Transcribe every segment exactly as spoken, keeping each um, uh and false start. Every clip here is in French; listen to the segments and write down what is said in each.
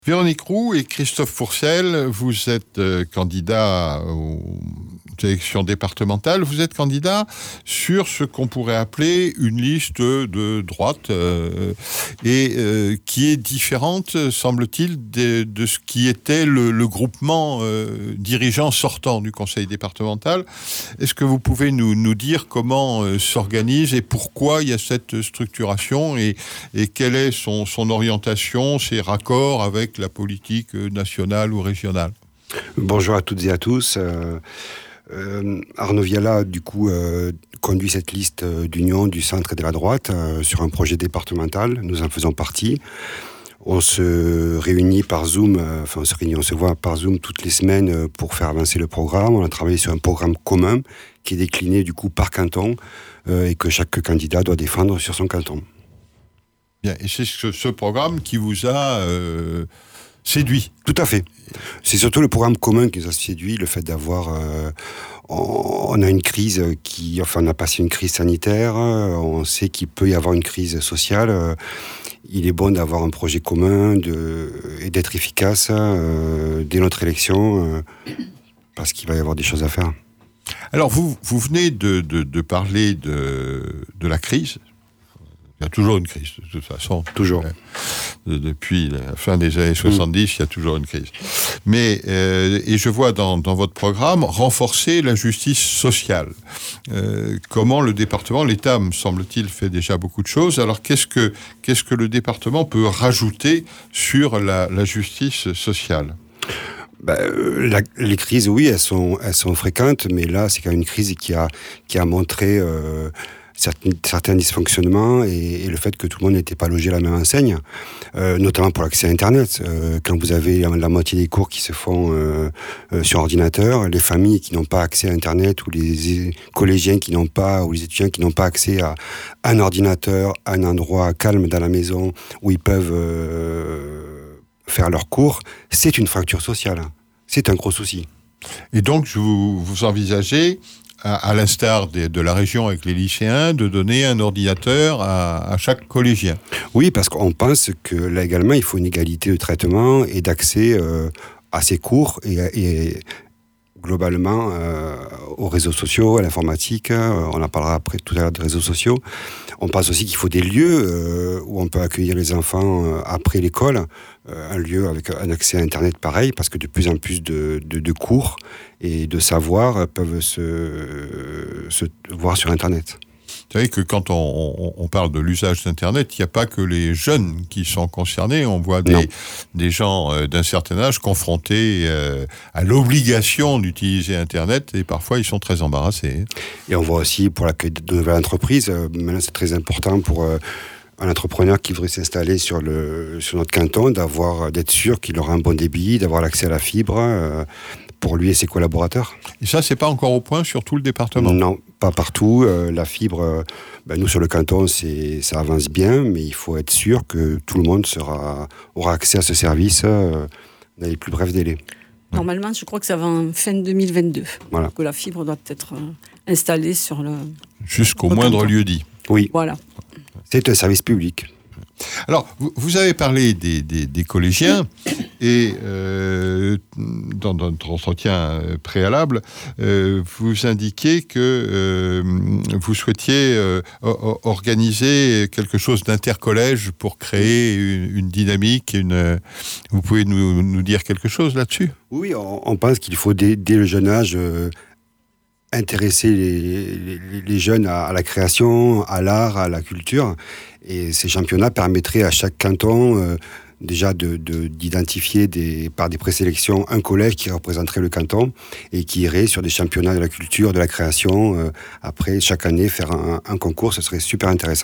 Véronique Roux et Christophe Fourcel, vous êtes euh, candidats aux élections départementales. Vous êtes candidat sur ce qu'on pourrait appeler une liste de droite euh, et euh, qui est différente, semble-t-il, de, de ce qui était le, le groupement euh, dirigeant sortant du conseil départemental. Est-ce que vous pouvez nous, nous dire comment euh, s'organise et pourquoi il y a cette structuration et, et quelle est son, son orientation, ses raccords avec la politique nationale ou régionale? Bonjour à toutes et à tous. Euh, euh, Arnaud Viala, du coup, euh, conduit cette liste d'union du centre et de la droite euh, sur un projet départemental. Nous en faisons partie. On se réunit par Zoom, euh, enfin on se réunit, on se voit par Zoom toutes les semaines pour faire avancer le programme. On a travaillé sur un programme commun qui est décliné du coup par canton euh, et que chaque candidat doit défendre sur son canton. Bien, et c'est ce, ce programme qui vous a euh, séduit. Tout à fait. C'est surtout le programme commun qui nous a séduit, le fait d'avoir... Euh, on, on a une crise qui... Enfin, on a passé une crise sanitaire, on sait qu'il peut y avoir une crise sociale. Euh, il est bon d'avoir un projet commun de, et d'être efficace euh, dès notre élection, euh, parce qu'il va y avoir des choses à faire. Alors, vous, vous venez de, de, de parler de, de la crise. Il y a toujours une crise, de toute façon. Toujours. Euh, depuis la fin des années soixante-dix, mmh. il y a toujours une crise. Mais, euh, et je vois dans, dans votre programme, renforcer la justice sociale. Euh, comment le département, l'État, me semble-t-il, fait déjà beaucoup de choses. Alors, qu'est-ce que, qu'est-ce que le département peut rajouter sur la, la justice sociale ? Ben, la, les crises, oui, elles sont, elles sont fréquentes, mais là, c'est quand même une crise qui a, qui a montré... Euh, Certains, certains dysfonctionnements et, et le fait que tout le monde n'était pas logé à la même enseigne, euh, notamment pour l'accès à Internet. Euh, quand vous avez la, la moitié des cours qui se font euh, euh, sur ordinateur, les familles qui n'ont pas accès à Internet, ou les collégiens qui n'ont pas, ou les étudiants qui n'ont pas accès à un ordinateur, à un endroit calme dans la maison où ils peuvent euh, faire leurs cours, c'est une fracture sociale. C'est un gros souci. Et donc, vous, vous envisagez... à l'instar de, de la région avec les lycéens, de donner un ordinateur à, à chaque collégien. Oui, parce qu'on pense que là également, il faut une égalité de traitement et d'accès euh, à ces cours et, et globalement euh, aux réseaux sociaux, à l'informatique. Euh, on en parlera après tout à l'heure des réseaux sociaux. On pense aussi qu'il faut des lieux euh, où on peut accueillir les enfants euh, après l'école, euh, un lieu avec un accès à Internet pareil, parce que de plus en plus de, de, de cours et de savoirs peuvent se, se voir sur Internet. Vous savez que quand on, on, on parle de l'usage d'Internet, il n'y a pas que les jeunes qui sont concernés. On voit des, des gens euh, d'un certain âge confrontés euh, à l'obligation d'utiliser Internet et parfois ils sont très embarrassés. Et on voit aussi pour l'accueil de nouvelles entreprises, euh, maintenant c'est très important pour... Euh, un entrepreneur qui voudrait s'installer sur, le, sur notre canton, d'avoir, d'être sûr qu'il aura un bon débit, d'avoir l'accès à la fibre euh, pour lui et ses collaborateurs. Et ça, c'est pas encore au point sur tout le département ? Non, pas partout. Euh, la fibre, euh, ben nous sur le canton, c'est, ça avance bien, mais il faut être sûr que tout le monde sera, aura accès à ce service euh, dans les plus brefs délais. Normalement, je crois que ça va en fin deux mille vingt-deux, voilà. que la fibre doit être euh, installée sur le... Jusqu'au moindre lieu dit. Oui. Voilà. C'est un service public. Alors, vous, vous avez parlé des, des, des collégiens et euh, dans notre entretien préalable, euh, vous indiquez que euh, vous souhaitiez euh, organiser quelque chose d'intercollège pour créer une, une dynamique. Une, vous pouvez nous, nous dire quelque chose là-dessus ? Oui, on, on pense qu'il faut dès, dès le jeune âge... Euh, intéresser les, les, les jeunes à, à la création, à l'art, à la culture. Et ces championnats permettraient à chaque canton euh, déjà de, de, d'identifier des, par des présélections un collège qui représenterait le canton et qui irait sur des championnats de la culture, de la création. Euh, après, chaque année, faire un, un concours, ce serait super intéressant.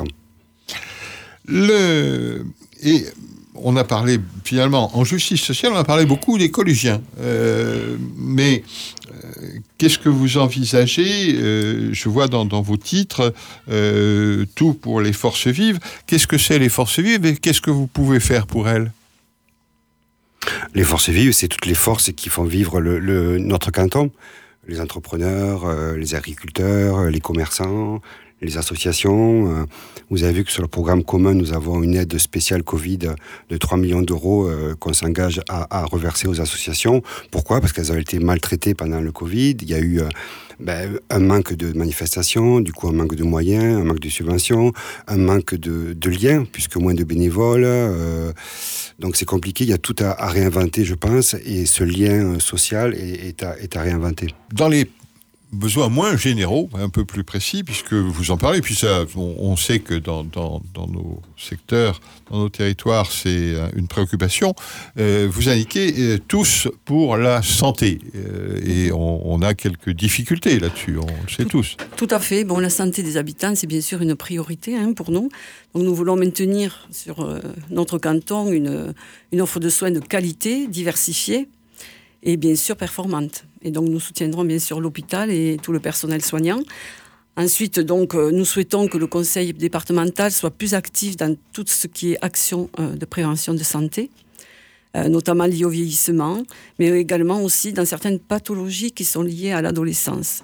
Le... Et... On a parlé, finalement, en justice sociale, on a parlé beaucoup des collégiens. Euh, mais euh, qu'est-ce que vous envisagez ? euh, Je vois dans, dans vos titres, euh, tout pour les forces vives. Qu'est-ce que c'est les forces vives et qu'est-ce que vous pouvez faire pour elles ? Les forces vives, c'est toutes les forces qui font vivre le, le, notre canton. Les entrepreneurs, euh, les agriculteurs, les commerçants, les associations. Euh, vous avez vu que sur le programme commun, nous avons une aide spéciale Covid de trois millions d'euros euh, qu'on s'engage à, à reverser aux associations. Pourquoi ? Parce qu'elles ont été maltraitées pendant le Covid. Il y a eu euh, ben, un manque de manifestations, du coup un manque de moyens, un manque de subventions, un manque de, de liens, puisque moins de bénévoles. Euh, donc c'est compliqué, il y a tout à, à réinventer, je pense, et ce lien social est, est, à, est à réinventer. Dans les besoins moins généraux, un peu plus précis, puisque vous en parlez, puis ça, on, on sait que dans, dans, dans nos secteurs, dans nos territoires, c'est une préoccupation. Euh, vous indiquez euh, tous pour la santé, euh, et on, on a quelques difficultés là-dessus, on le sait tout, tous. Tout à fait. Bon, la santé des habitants, c'est bien sûr une priorité hein, pour nous. Donc nous voulons maintenir sur euh, notre canton une, une offre de soins de qualité, diversifiée, et bien sûr performante. Et donc nous soutiendrons bien sûr l'hôpital et tout le personnel soignant. Ensuite, donc, euh, nous souhaitons que le conseil départemental soit plus actif dans tout ce qui est action euh, de prévention de santé, euh, notamment liées au vieillissement, mais également aussi dans certaines pathologies qui sont liées à l'adolescence.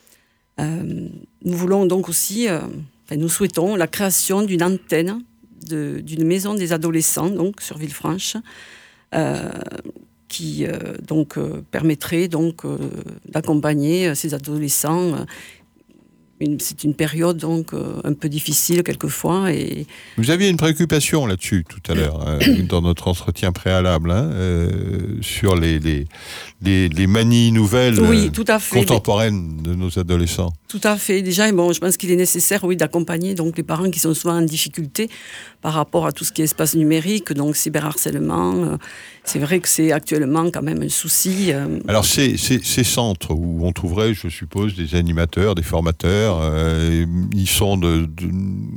Euh, nous voulons donc aussi, euh, enfin, nous souhaitons la création d'une antenne de, d'une maison des adolescents, donc sur Villefranche, euh, qui euh, donc, euh, permettrait donc, euh, d'accompagner euh, ces adolescents. Euh, une, c'est une période donc, euh, un peu difficile quelquefois. Et... Vous aviez une préoccupation là-dessus tout à l'heure, hein, dans notre entretien préalable, hein, euh, sur les, les, les, les manies nouvelles oui, tout à fait, contemporaines de nos adolescents. Tout à fait. Déjà, bon, je pense qu'il est nécessaire oui, d'accompagner donc, les parents qui sont souvent en difficulté par rapport à tout ce qui est espace numérique, donc cyberharcèlement. C'est vrai que c'est actuellement quand même un souci. Alors, ces, ces, ces centres où on trouverait, je suppose, des animateurs, des formateurs, euh, ils sont de... de...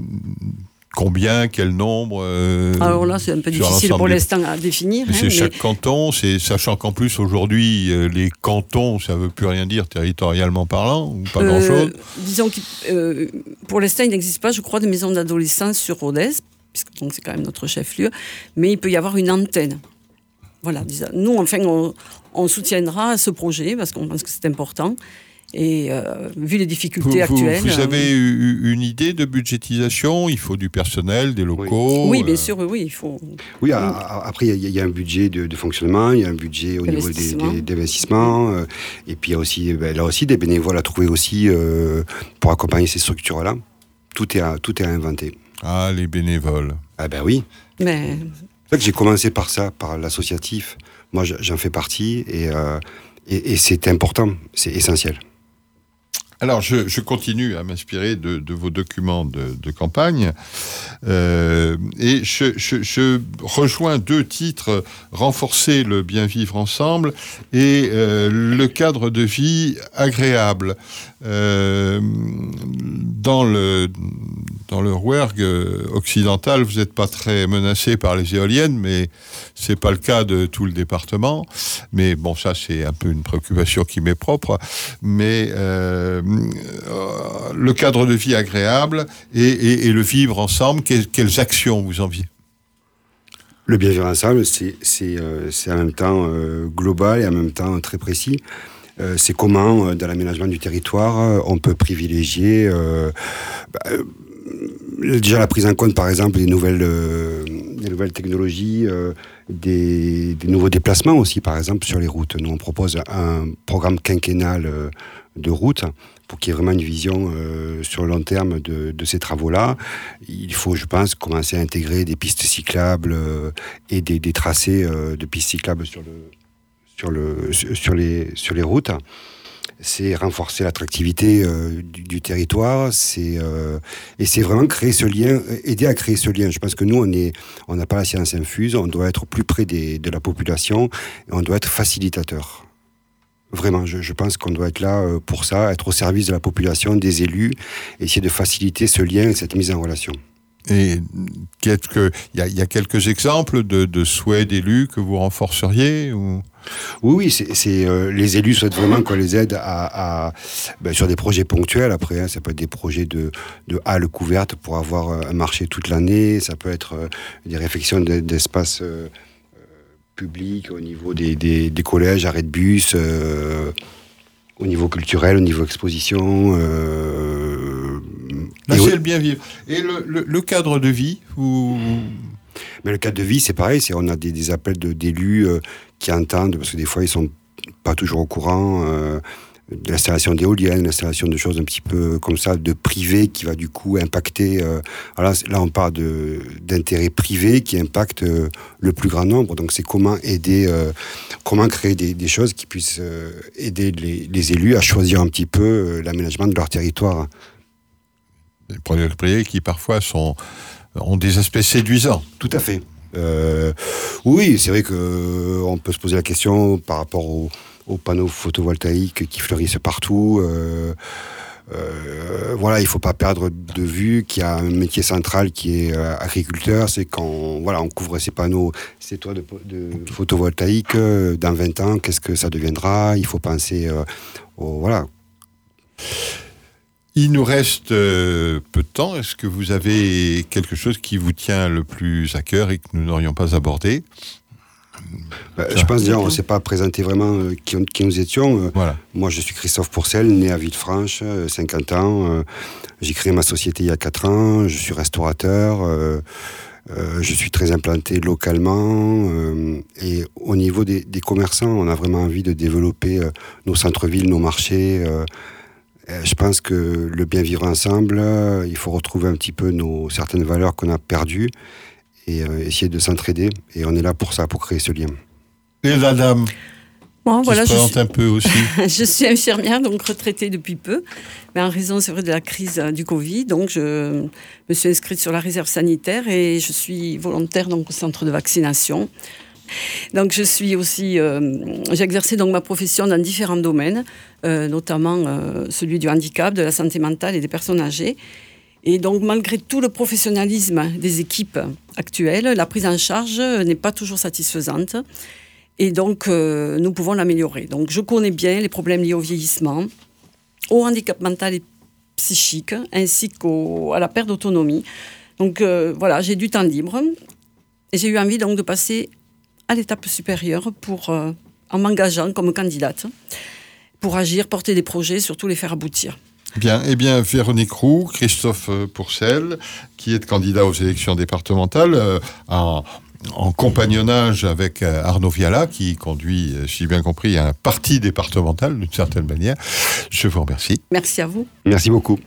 Combien, quel nombre euh, Alors là, c'est un peu difficile pour l'instant à définir. Mais hein, c'est mais... chaque canton, c'est, sachant qu'en plus, aujourd'hui, euh, les cantons, ça ne veut plus rien dire territorialement parlant, ou pas euh, grand-chose. Disons que euh, pour l'instant, il n'existe pas, je crois, de maison d'adolescence sur Rodez, puisque donc, c'est quand même notre chef-lieu, mais il peut y avoir une antenne. Voilà, nous, enfin, on, on soutiendra ce projet, parce qu'on pense que c'est important. Et euh, vu les difficultés vous, actuelles... Vous, vous avez euh, eu une idée de budgétisation ? Il faut du personnel, des locaux ? Oui, bien sûr, oui, oui, il faut... Oui, à, à, après, il y, y a un budget de, de fonctionnement, il y a un budget au niveau des, des, des investissements, euh, et puis il y a aussi, ben, là aussi, des bénévoles à trouver aussi euh, pour accompagner ces structures-là. Tout est à, tout est à inventer. Ah, les bénévoles. Ah ben oui. Mais... C'est vrai que j'ai commencé par ça, par l'associatif. Moi, j'en fais partie, et, euh, et, et c'est important, c'est essentiel. Alors, je, je continue à m'inspirer de, de vos documents de, de campagne euh, et je, je, je rejoins deux titres, renforcer le bien vivre ensemble et euh, le cadre de vie agréable. Euh, dans le dans le Rouergue occidental, vous n'êtes pas très menacé par les éoliennes, mais c'est pas le cas de tout le département. Mais bon, ça c'est un peu une préoccupation qui m'est propre. Mais euh, euh, le cadre de vie agréable et, et, et le vivre ensemble, quelles, quelles actions vous enviez ? Le bien vivre ensemble, c'est c'est euh, c'est en même temps euh, global et en même temps très précis. Euh, c'est comment, euh, dans l'aménagement du territoire, euh, on peut privilégier euh, bah, euh, déjà la prise en compte, par exemple, des nouvelles, euh, des nouvelles technologies, euh, des, des nouveaux déplacements aussi, par exemple, sur les routes. Nous, on propose un programme quinquennal euh, de route pour qu'il y ait vraiment une vision euh, sur le long terme de, de ces travaux-là. Il faut, je pense, commencer à intégrer des pistes cyclables euh, et des, des tracés euh, de pistes cyclables sur le Sur, le, sur, les, sur les routes. C'est renforcer l'attractivité euh, du, du territoire, c'est, euh, et c'est vraiment créer ce lien, aider à créer ce lien. Je pense que nous, on est, on n'a pas la science infuse, on doit être plus près des, de la population, et on doit être facilitateur. Vraiment, je, je pense qu'on doit être là pour ça, être au service de la population, des élus, essayer de faciliter ce lien et cette mise en relation. Et il y, y a quelques exemples de, de souhaits d'élus que vous renforceriez ou... Oui, oui, c'est, c'est euh, les élus souhaitent vraiment qu'on les aide à, à ben, sur des projets ponctuels. Après, hein, ça peut être des projets de, de halles couvertes pour avoir un marché toute l'année. Ça peut être euh, des réflexions de, d'espaces euh, publics au niveau des, des, des collèges, arrêts de bus, euh, au niveau culturel, au niveau exposition. Euh, Là, Et c'est oui. le bien vivre. Et le, le, le cadre de vie, vous... Mais le cadre de vie, c'est pareil. C'est, on a des, des appels de, d'élus euh, qui entendent, parce que des fois, ils sont pas toujours au courant euh, de l'installation d'éoliennes, l'installation de choses un petit peu comme ça, de privé, qui va du coup impacter... Euh, alors là, là, on parle de, d'intérêts privés qui impactent euh, le plus grand nombre. Donc, c'est comment aider, euh, comment créer des, des choses qui puissent euh, aider les, les élus à choisir un petit peu euh, l'aménagement de leur territoire. Des projets privés qui, parfois, sont, ont des aspects séduisants. Tout à fait. Euh, oui, c'est vrai qu'on peut se poser la question par rapport aux, aux panneaux photovoltaïques qui fleurissent partout. Euh, euh, voilà, il ne faut pas perdre de vue qu'il y a un métier central qui est euh, agriculteur. C'est quand voilà, on couvre ces panneaux, ces toits de, de photovoltaïques. Euh, dans vingt ans, qu'est-ce que ça deviendra? Il faut penser euh, au... Voilà. Il nous reste euh, peu de temps. Est-ce que vous avez quelque chose qui vous tient le plus à cœur et que nous n'aurions pas abordé? Ben, je pense déjà, on ne s'est pas présenté vraiment euh, qui, on, qui nous étions. Euh, voilà. Moi, je suis Christophe Pourcel, né à Villefranche, euh, cinquante ans. Euh, j'ai créé ma société il y a quatre ans. Je suis restaurateur. Euh, euh, je suis très implanté localement. Euh, et au niveau des, des commerçants, on a vraiment envie de développer euh, nos centres-villes, nos marchés. Euh, Je pense que le bien vivre ensemble, il faut retrouver un petit peu nos certaines valeurs qu'on a perdues et euh, essayer de s'entraider. Et on est là pour ça, pour créer ce lien. Et la dame Bon, qui voilà, se je présente suis, un peu aussi. je suis infirmière, donc retraitée depuis peu. Mais en raison, c'est vrai, de la crise du Covid, donc je me suis inscrite sur la réserve sanitaire et je suis volontaire donc, au centre de vaccination. Donc je suis aussi, euh, j'ai exercé donc ma profession dans différents domaines, euh, notamment euh, celui du handicap, de la santé mentale et des personnes âgées. Et donc malgré tout le professionnalisme des équipes actuelles, la prise en charge n'est pas toujours satisfaisante. Et donc euh, nous pouvons l'améliorer. Donc je connais bien les problèmes liés au vieillissement, au handicap mental et psychique, ainsi qu'à la perte d'autonomie. Donc euh, voilà, j'ai du temps libre et j'ai eu envie donc de passer à l'étape supérieure pour, euh, en m'engageant comme candidate pour agir, porter des projets, surtout les faire aboutir. Bien, eh bien, Véronique Roux, Christophe Pourcel, qui est candidat aux élections départementales, euh, en, en compagnonnage avec Arnaud Viala, qui conduit, si j'ai bien compris, un parti départemental, d'une certaine manière. Je vous remercie. Merci à vous. Merci beaucoup.